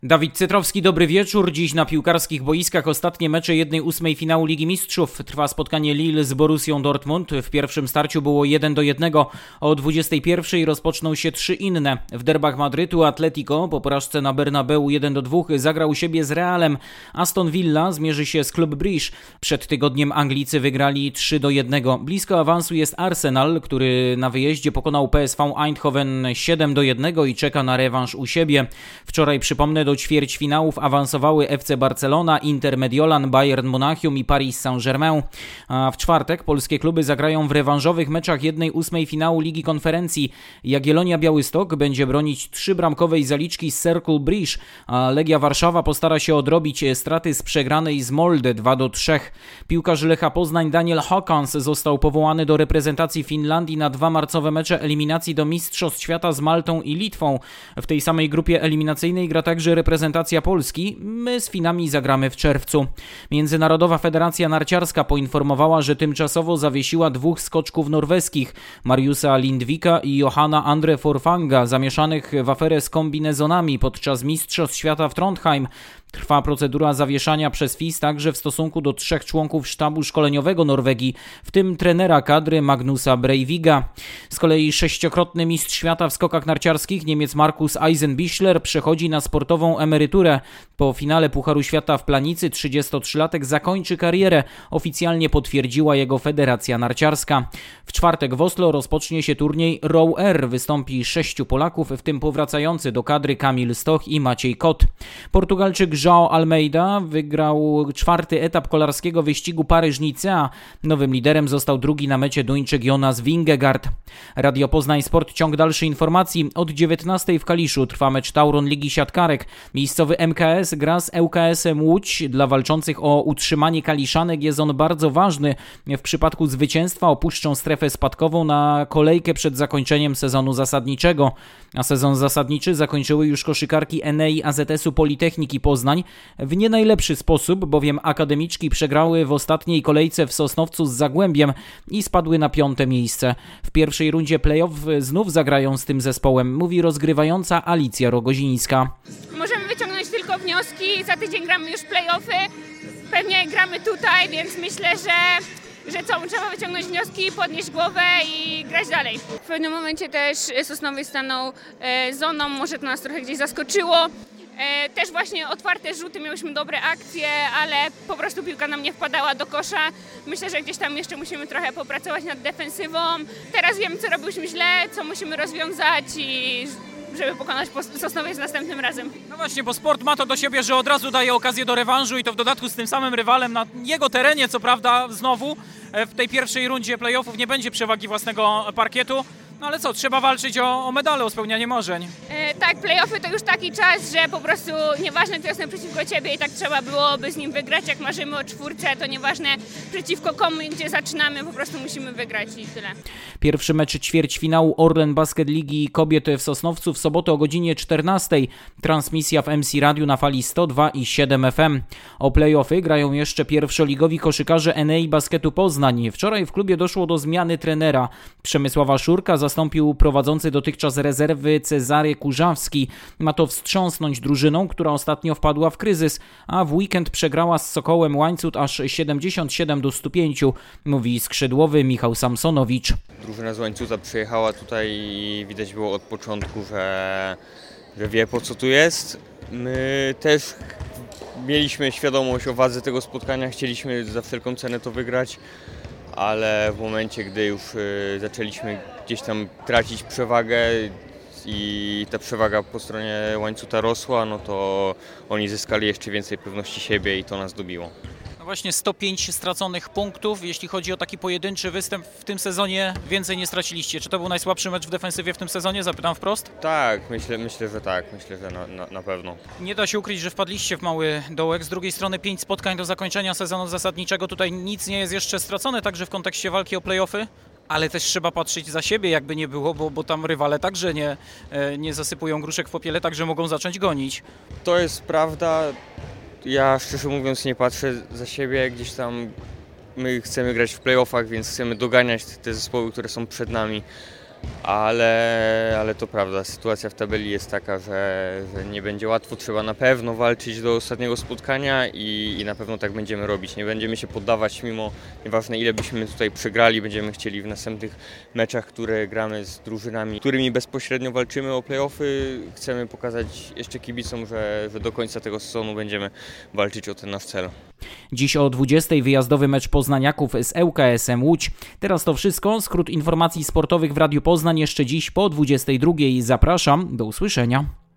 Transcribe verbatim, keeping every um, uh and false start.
Dawid Cytrowski, dobry wieczór. Dziś na piłkarskich boiskach ostatnie mecze jednej ósmej finału Ligi Mistrzów. Trwa spotkanie Lille z Borussią Dortmund. W pierwszym starciu było jeden do jednego. O dwudziestej pierwszej rozpoczną się trzy inne. W derbach Madrytu Atletico po porażce na Bernabeu jeden do dwóch zagrał u siebie z Realem. Aston Villa zmierzy się z Club Brugge. Przed tygodniem Anglicy wygrali trzy do jednego. Blisko awansu jest Arsenal, który na wyjeździe pokonał P S V Eindhoven siedem do jednego i czeka na rewanż u siebie. Wczoraj, przypomnę, do ćwierćfinałów awansowały F C Barcelona, Inter Mediolan, Bayern Monachium i Paris Saint-Germain. A w czwartek polskie kluby zagrają w rewanżowych meczach jednej ósmej finału Ligi Konferencji. Jagiellonia Białystok będzie bronić trzybramkowej zaliczki z Cercle Brugge, a Legia Warszawa postara się odrobić straty z przegranej z Molde dwa do trzech. Piłkarz Lecha Poznań Daniel Håkans został powołany do reprezentacji Finlandii na dwa marcowe mecze eliminacji do Mistrzostw Świata z Maltą i Litwą. W tej samej grupie eliminacyjnej gra także reprezentacja Polski. My z Finami zagramy w czerwcu. Międzynarodowa Federacja Narciarska poinformowała, że tymczasowo zawiesiła dwóch skoczków norweskich, Mariusa Lindvika i Johanna Andre Forfanga, zamieszanych w aferę z kombinezonami podczas Mistrzostw Świata w Trondheim. Trwa procedura zawieszania przez F I S także w stosunku do trzech członków sztabu szkoleniowego Norwegii, w tym trenera kadry Magnusa Breiviga. Z kolei sześciokrotny mistrz świata w skokach narciarskich Niemiec Markus Eisenbichler przechodzi na sportową emeryturę. Po finale Pucharu Świata w Planicy trzydziestotrzylatek zakończy karierę, oficjalnie potwierdziła jego Federacja Narciarska. W czwartek w Oslo rozpocznie się turniej Row Air. Wystąpi sześciu Polaków, w tym powracający do kadry Kamil Stoch i Maciej Kot. Portugalczyk João Almeida wygrał czwarty etap kolarskiego wyścigu Paryż-Nicea. Nowym liderem został drugi na mecie Duńczyk Jonas Vingegaard. Radio Poznań Sport, ciąg dalszy informacji. Od dziewiętnastej w Kaliszu trwa mecz Tauron Ligi Siatkarek. Miejscowy M K S gra z L K S-em Łódź. Dla walczących o utrzymanie Kaliszanek jest on bardzo ważny. W przypadku zwycięstwa opuszczą strefę spadkową na kolejkę przed zakończeniem sezonu zasadniczego. A sezon zasadniczy zakończyły już koszykarki Enei A Z S-u Politechniki Poznań w nie najlepszy sposób, bowiem akademiczki przegrały w ostatniej kolejce w Sosnowcu z Zagłębiem i spadły na piąte miejsce. W pierwszej rundzie play-off znów zagrają z tym zespołem, mówi rozgrywająca Alicja Rogozińska. Możemy wyciągnąć tylko wnioski, za tydzień gramy już play-offy, pewnie gramy tutaj, więc myślę, że że co, trzeba wyciągnąć wnioski, podnieść głowę i grać dalej. W pewnym momencie też Sosnowiec stanął e, zoną, może to nas trochę gdzieś zaskoczyło. E, też właśnie otwarte rzuty, miałyśmy dobre akcje, ale po prostu piłka nam nie wpadała do kosza. Myślę, że gdzieś tam jeszcze musimy trochę popracować nad defensywą. Teraz wiemy, co robiliśmy źle, co musimy rozwiązać i żeby pokonać Sosnowiec następnym razem. No właśnie, bo sport ma to do siebie, że od razu daje okazję do rewanżu i to w dodatku z tym samym rywalem na jego terenie, co prawda znowu w tej pierwszej rundzie playoffów nie będzie przewagi własnego parkietu. No ale co, trzeba walczyć o, o medale, o spełnianie marzeń. E, tak, play-offy to już taki czas, że po prostu nieważne, kto jest przeciwko ciebie i tak trzeba byłoby z nim wygrać. Jak marzymy o czwórce, to nieważne przeciwko komu i gdzie zaczynamy, po prostu musimy wygrać i tyle. Pierwszy mecz ćwierćfinału Orlen Basket Ligi Kobiet w Sosnowcu w sobotę o godzinie czternastej. Transmisja w M C Radiu na fali sto dwa i siedem F M. O play-offy grają jeszcze pierwszoligowi koszykarze Enei Basketu Poznań. Wczoraj w klubie doszło do zmiany trenera. Przemysława Szurka zastąpił prowadzący dotychczas rezerwy Cezary Kurzawski. Ma to wstrząsnąć drużyną, która ostatnio wpadła w kryzys, a w weekend przegrała z Sokołem Łańcut aż siedemdziesiąt siedem do stu pięciu, mówi skrzydłowy Michał Samsonowicz. Drużyna z Łańcuta przyjechała tutaj i widać było od początku, że, że wie, po co tu jest. My też mieliśmy świadomość o wadze tego spotkania, chcieliśmy za wszelką cenę to wygrać, ale w momencie, gdy już zaczęliśmy gdzieś tam tracić przewagę i ta przewaga po stronie Łańcuta rosła, no to oni zyskali jeszcze więcej pewności siebie i to nas dobiło. No właśnie, sto pięć straconych punktów. Jeśli chodzi o taki pojedynczy występ w tym sezonie, więcej nie straciliście. Czy to był najsłabszy mecz w defensywie w tym sezonie? Zapytam wprost. Tak, myślę, myślę że tak. Myślę, że na, na, na pewno. Nie da się ukryć, że wpadliście w mały dołek. Z drugiej strony pięć spotkań do zakończenia sezonu zasadniczego. Tutaj nic nie jest jeszcze stracone, także w kontekście walki o play-offy. Ale też trzeba patrzeć za siebie, jakby nie było, bo, bo tam rywale także nie, nie zasypują gruszek w popiele, także mogą zacząć gonić. To jest prawda. Ja szczerze mówiąc nie patrzę za siebie, gdzieś tam my chcemy grać w play-offach, więc chcemy doganiać te zespoły, które są przed nami. ale, ale to prawda, sytuacja w tabeli jest taka, że, że nie będzie łatwo, trzeba na pewno walczyć do ostatniego spotkania i, i na pewno tak będziemy robić. Nie będziemy się poddawać, mimo nieważne ile byśmy tutaj przegrali, będziemy chcieli w następnych meczach, które gramy z drużynami, którymi bezpośrednio walczymy o play-offy, chcemy pokazać jeszcze kibicom, że, że do końca tego sezonu będziemy walczyć o ten nasz cel. Dziś o dwudziestej wyjazdowy mecz poznaniaków z L K S em Łódź. Teraz to wszystko. Skrót informacji sportowych w Radiu Poznań jeszcze dziś po dwudziestej drugiej. Zapraszam. Do usłyszenia.